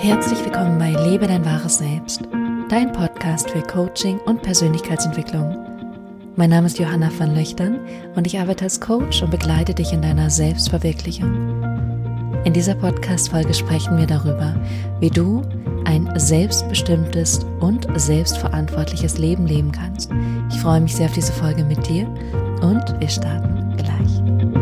Herzlich willkommen bei Lebe dein wahres Selbst, dein Podcast für Coaching und Persönlichkeitsentwicklung. Mein Name ist Johanna van Löchtern und ich arbeite als Coach und begleite dich in deiner Selbstverwirklichung. In dieser Podcast-Folge sprechen wir darüber, wie du ein selbstbestimmtes und selbstverantwortliches Leben leben kannst. Ich freue mich sehr auf diese Folge mit dir und wir starten gleich.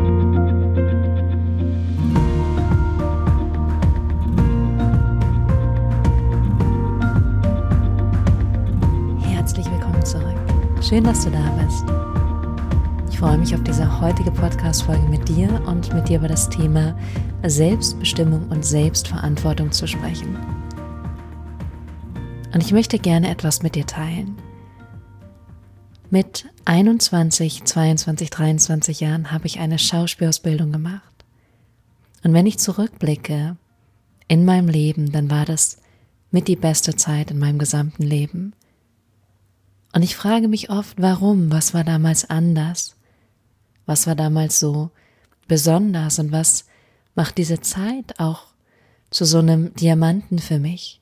Herzlich willkommen zurück. Schön, dass du da bist. Ich freue mich auf diese heutige Podcast-Folge mit dir und mit dir über das Thema Selbstbestimmung und Selbstverantwortung zu sprechen. Und ich möchte gerne etwas mit dir teilen. Mit 21, 22, 23 Jahren habe ich eine Schauspielausbildung gemacht. Und wenn ich zurückblicke in meinem Leben, dann war das mit die beste Zeit in meinem gesamten Leben. Und ich frage mich oft, warum? Was war damals anders? Was war damals so besonders? Und was macht diese Zeit auch zu so einem Diamanten für mich?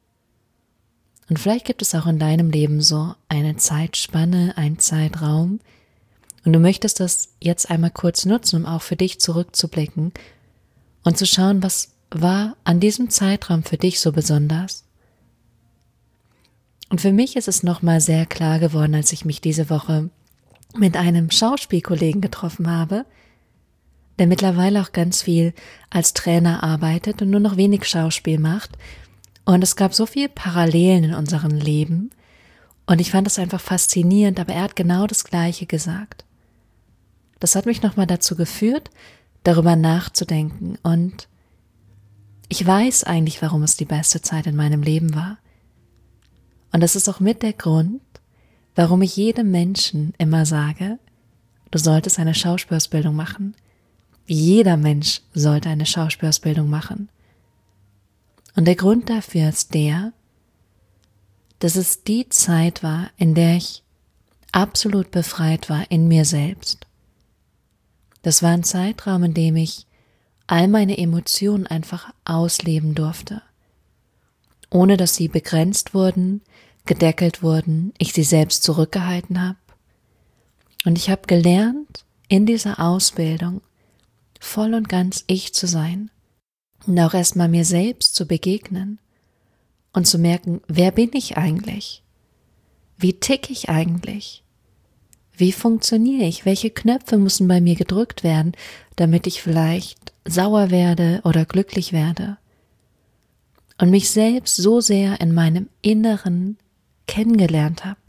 Und vielleicht gibt es auch in deinem Leben so eine Zeitspanne, einen Zeitraum. Und du möchtest das jetzt einmal kurz nutzen, um auch für dich zurückzublicken und zu schauen, was war an diesem Zeitraum für dich so besonders? Und für mich ist es nochmal sehr klar geworden, als ich mich diese Woche mit einem Schauspielkollegen getroffen habe, der mittlerweile auch ganz viel als Trainer arbeitet und nur noch wenig Schauspiel macht. Und es gab so viele Parallelen in unserem Leben und ich fand das einfach faszinierend, aber er hat genau das Gleiche gesagt. Das hat mich nochmal dazu geführt, darüber nachzudenken und ich weiß eigentlich, warum es die beste Zeit in meinem Leben war. Und das ist auch mit der Grund, warum ich jedem Menschen immer sage, du solltest eine Schauspielausbildung machen. Jeder Mensch sollte eine Schauspielausbildung machen. Und der Grund dafür ist der, dass es die Zeit war, in der ich absolut befreit war in mir selbst. Das war ein Zeitraum, in dem ich all meine Emotionen einfach ausleben durfte, ohne dass sie begrenzt wurden, gedeckelt wurden, ich sie selbst zurückgehalten habe. Und ich habe gelernt, in dieser Ausbildung voll und ganz ich zu sein und auch erstmal mir selbst zu begegnen und zu merken, wer bin ich eigentlich? Wie tick ich eigentlich? Wie funktioniere ich? Welche Knöpfe müssen bei mir gedrückt werden, damit ich vielleicht sauer werde oder glücklich werde? Und mich selbst so sehr in meinem Inneren kennengelernt habe.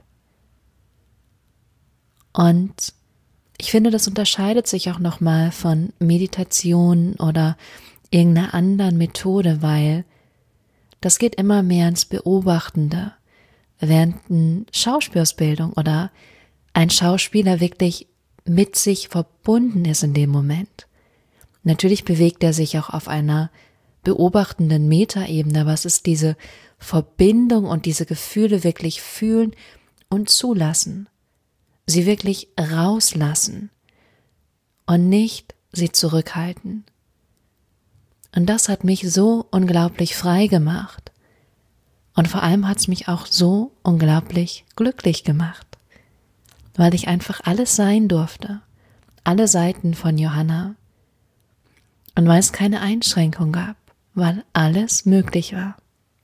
Und ich finde, das unterscheidet sich auch nochmal von Meditation oder irgendeiner anderen Methode, weil das geht immer mehr ins Beobachtende, während eine Schauspielausbildung oder ein Schauspieler wirklich mit sich verbunden ist in dem Moment. Natürlich bewegt er sich auch auf einer beobachtenden Metaebene, aber es ist diese Verbindung und diese Gefühle wirklich fühlen und zulassen, sie wirklich rauslassen und nicht sie zurückhalten. Und das hat mich so unglaublich frei gemacht und vor allem hat es mich auch so unglaublich glücklich gemacht, weil ich einfach alles sein durfte, alle Seiten von Johanna und weil es keine Einschränkung gab, weil alles möglich war.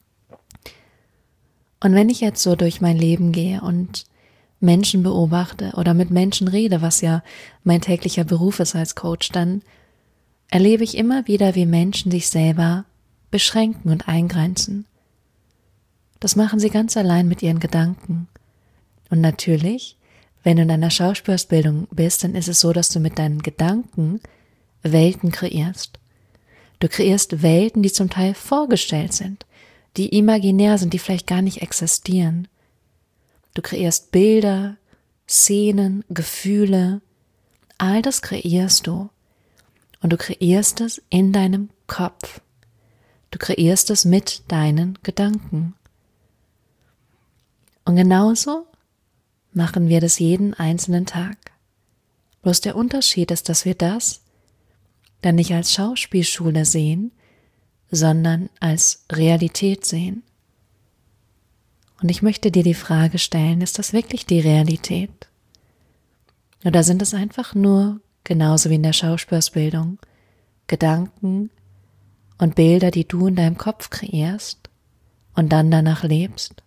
Und wenn ich jetzt so durch mein Leben gehe und Menschen beobachte oder mit Menschen rede, was ja mein täglicher Beruf ist als Coach, dann erlebe ich immer wieder, wie Menschen sich selber beschränken und eingrenzen. Das machen sie ganz allein mit ihren Gedanken. Und natürlich, wenn du in einer Schauspielausbildung bist, dann ist es so, dass du mit deinen Gedanken Welten kreierst. Du kreierst Welten, die zum Teil vorgestellt sind, die imaginär sind, die vielleicht gar nicht existieren. Du kreierst Bilder, Szenen, Gefühle, all das kreierst du. Und du kreierst es in deinem Kopf. Du kreierst es mit deinen Gedanken. Und genauso machen wir das jeden einzelnen Tag. Bloß der Unterschied ist, dass wir das dann nicht als Schauspielschule sehen, sondern als Realität sehen. Und ich möchte dir die Frage stellen, ist das wirklich die Realität? Oder sind es einfach nur, genauso wie in der Schauspielausbildung, Gedanken und Bilder, die du in deinem Kopf kreierst und dann danach lebst?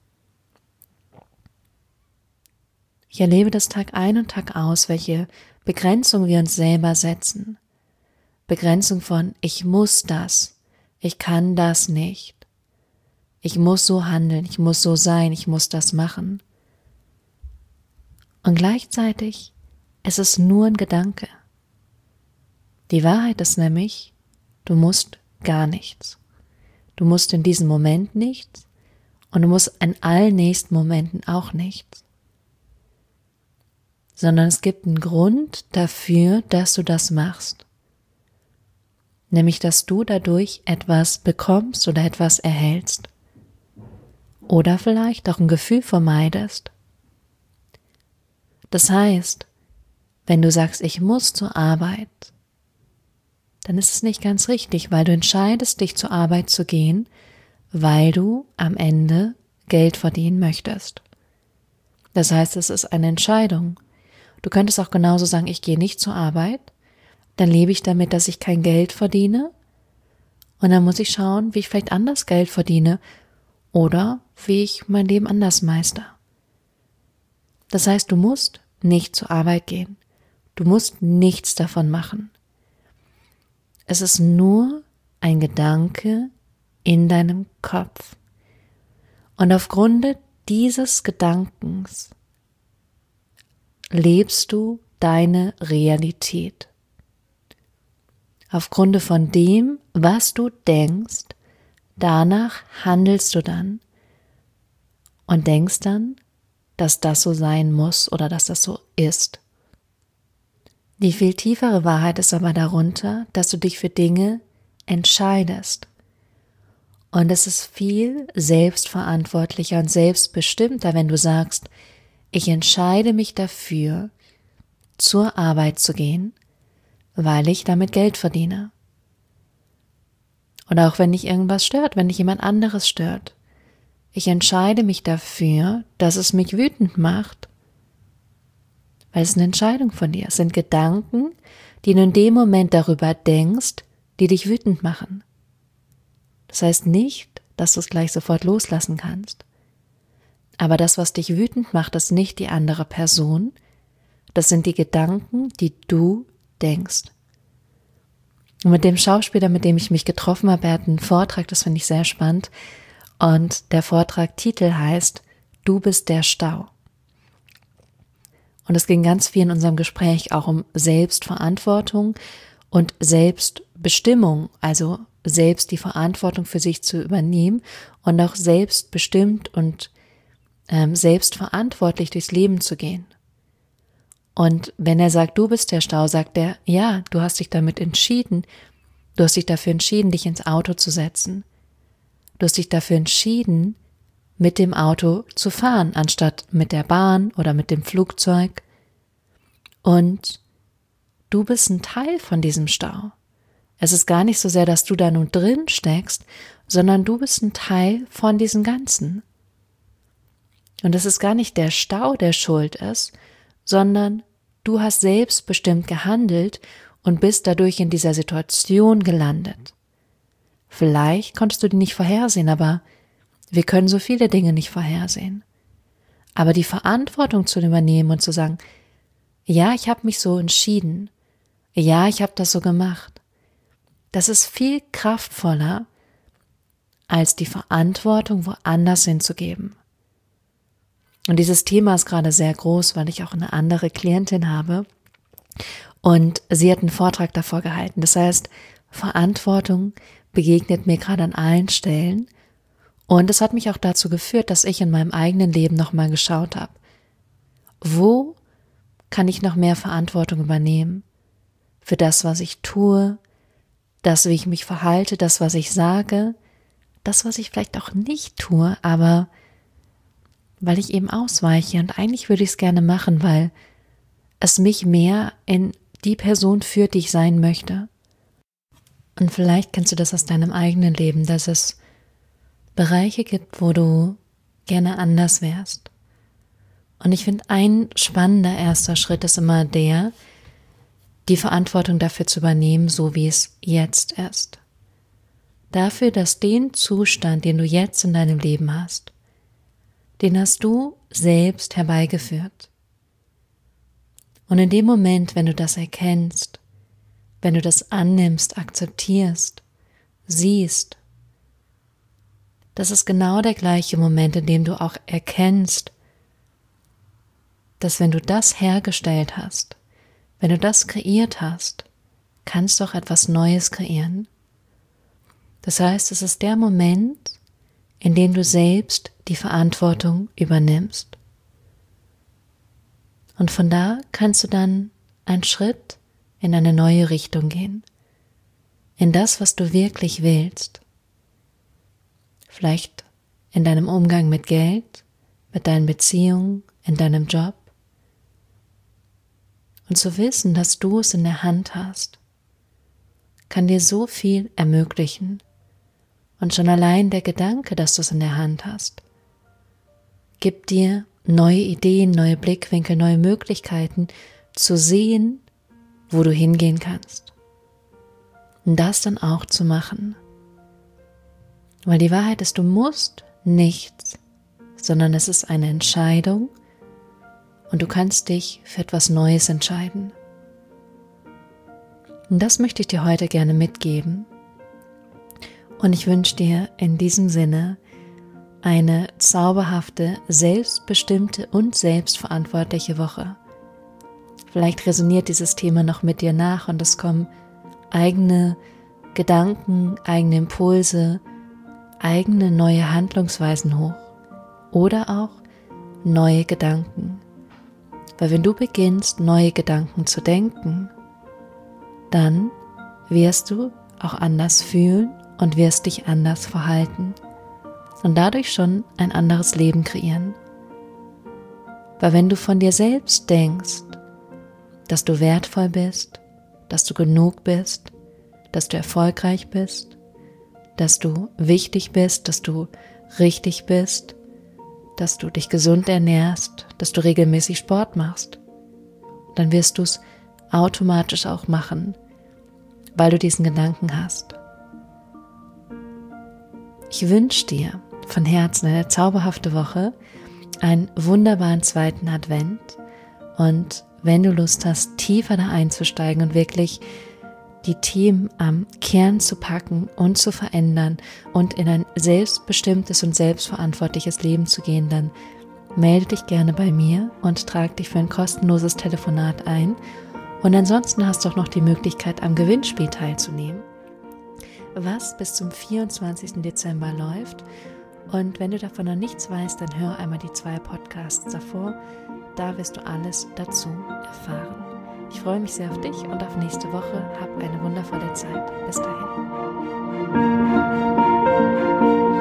Ich erlebe das Tag ein und Tag aus, welche Begrenzung wir uns selber setzen. Begrenzung von ich muss das, ich kann das nicht. Ich muss so handeln, ich muss so sein, ich muss das machen. Und gleichzeitig ist es nur ein Gedanke. Die Wahrheit ist nämlich, du musst gar nichts. Du musst in diesem Moment nichts und du musst in allen nächsten Momenten auch nichts. Sondern es gibt einen Grund dafür, dass du das machst. Nämlich, dass du dadurch etwas bekommst oder etwas erhältst. Oder vielleicht auch ein Gefühl vermeidest. Das heißt, wenn du sagst, ich muss zur Arbeit, dann ist es nicht ganz richtig, weil du entscheidest, dich zur Arbeit zu gehen, weil du am Ende Geld verdienen möchtest. Das heißt, es ist eine Entscheidung. Du könntest auch genauso sagen, ich gehe nicht zur Arbeit, dann lebe ich damit, dass ich kein Geld verdiene und dann muss ich schauen, wie ich vielleicht anders Geld verdiene oder wie ich mein Leben anders meister. Das heißt, du musst nicht zur Arbeit gehen. Du musst nichts davon machen. Es ist nur ein Gedanke in deinem Kopf. Und aufgrund dieses Gedankens lebst du deine Realität. Aufgrund von dem, was du denkst, danach handelst du dann und denkst dann, dass das so sein muss oder dass das so ist. Die viel tiefere Wahrheit ist aber darunter, dass du dich für Dinge entscheidest. Und es ist viel selbstverantwortlicher und selbstbestimmter, wenn du sagst, ich entscheide mich dafür, zur Arbeit zu gehen, weil ich damit Geld verdiene. Oder auch wenn dich irgendwas stört, wenn dich jemand anderes stört. Ich entscheide mich dafür, dass es mich wütend macht, weil es eine Entscheidung von dir ist. Es sind Gedanken, die du in dem Moment darüber denkst, die dich wütend machen. Das heißt nicht, dass du es gleich sofort loslassen kannst. Aber das, was dich wütend macht, ist nicht die andere Person. Das sind die Gedanken, die du denkst. Und mit dem Schauspieler, mit dem ich mich getroffen habe, er hat einen Vortrag, das finde ich sehr spannend. Und der Vortragtitel heißt, Du bist der Stau. Und es ging ganz viel in unserem Gespräch auch um Selbstverantwortung und Selbstbestimmung, also selbst die Verantwortung für sich zu übernehmen und auch selbstbestimmt und selbstverantwortlich durchs Leben zu gehen. Und wenn er sagt, du bist der Stau, sagt er, ja, du hast dich damit entschieden, du hast dich dafür entschieden, dich ins Auto zu setzen. Du hast dich dafür entschieden, mit dem Auto zu fahren, anstatt mit der Bahn oder mit dem Flugzeug. Und du bist ein Teil von diesem Stau. Es ist gar nicht so sehr, dass du da nun drin steckst, sondern du bist ein Teil von diesem Ganzen. Und es ist gar nicht der Stau, der schuld ist, sondern du hast selbstbestimmt gehandelt und bist dadurch in dieser Situation gelandet. Vielleicht konntest du die nicht vorhersehen, aber wir können so viele Dinge nicht vorhersehen. Aber die Verantwortung zu übernehmen und zu sagen, ja, ich habe mich so entschieden, ja, ich habe das so gemacht, das ist viel kraftvoller, als die Verantwortung woanders hinzugeben. Und dieses Thema ist gerade sehr groß, weil ich auch eine andere Klientin habe und sie hat einen Vortrag davor gehalten. Das heißt, Verantwortung begegnet mir gerade an allen Stellen und es hat mich auch dazu geführt, dass ich in meinem eigenen Leben nochmal geschaut habe, wo kann ich noch mehr Verantwortung übernehmen für das, was ich tue, das, wie ich mich verhalte, das, was ich sage, das, was ich vielleicht auch nicht tue, aber weil ich eben ausweiche und eigentlich würde ich es gerne machen, weil es mich mehr in die Person führt, die ich sein möchte. Und vielleicht kennst du das aus deinem eigenen Leben, dass es Bereiche gibt, wo du gerne anders wärst. Und ich finde, ein spannender erster Schritt ist immer die Verantwortung dafür zu übernehmen, so wie es jetzt ist. Dafür, dass den Zustand, den du jetzt in deinem Leben hast, den hast du selbst herbeigeführt. Und in dem Moment, wenn du das erkennst, wenn du das annimmst, akzeptierst, siehst, das ist genau der gleiche Moment, in dem du auch erkennst, dass wenn du das hergestellt hast, wenn du das kreiert hast, kannst du auch etwas Neues kreieren. Das heißt, es ist der Moment, in dem du selbst die Verantwortung übernimmst. Und von da kannst du dann einen Schritt in eine neue Richtung gehen, in das, was du wirklich willst. Vielleicht in deinem Umgang mit Geld, mit deinen Beziehungen, in deinem Job. Und zu wissen, dass du es in der Hand hast, kann dir so viel ermöglichen. Und schon allein der Gedanke, dass du es in der Hand hast, gibt dir neue Ideen, neue Blickwinkel, neue Möglichkeiten zu sehen, wo du hingehen kannst. Und das dann auch zu machen. Weil die Wahrheit ist, du musst nichts, sondern es ist eine Entscheidung und du kannst dich für etwas Neues entscheiden. Und das möchte ich dir heute gerne mitgeben. Und ich wünsche dir in diesem Sinne eine zauberhafte, selbstbestimmte und selbstverantwortliche Woche. Vielleicht resoniert dieses Thema noch mit dir nach und es kommen eigene Gedanken, eigene Impulse, eigene neue Handlungsweisen hoch oder auch neue Gedanken. Weil wenn du beginnst, neue Gedanken zu denken, dann wirst du auch anders fühlen und wirst dich anders verhalten und dadurch schon ein anderes Leben kreieren. Weil wenn du von dir selbst denkst, dass du wertvoll bist, dass du genug bist, dass du erfolgreich bist, dass du wichtig bist, dass du richtig bist, dass du dich gesund ernährst, dass du regelmäßig Sport machst, dann wirst du es automatisch auch machen, weil du diesen Gedanken hast. Ich wünsche dir von Herzen eine zauberhafte Woche, einen wunderbaren zweiten Advent und wenn du Lust hast, tiefer da einzusteigen und wirklich die Themen am Kern zu packen und zu verändern und in ein selbstbestimmtes und selbstverantwortliches Leben zu gehen, dann melde dich gerne bei mir und trag dich für ein kostenloses Telefonat ein. Und ansonsten hast du auch noch die Möglichkeit, am Gewinnspiel teilzunehmen, was bis zum 24. Dezember läuft. Und wenn du davon noch nichts weißt, dann hör einmal die 2 Podcasts davor. Da wirst du alles dazu erfahren. Ich freue mich sehr auf dich und auf nächste Woche. Hab eine wundervolle Zeit. Bis dahin.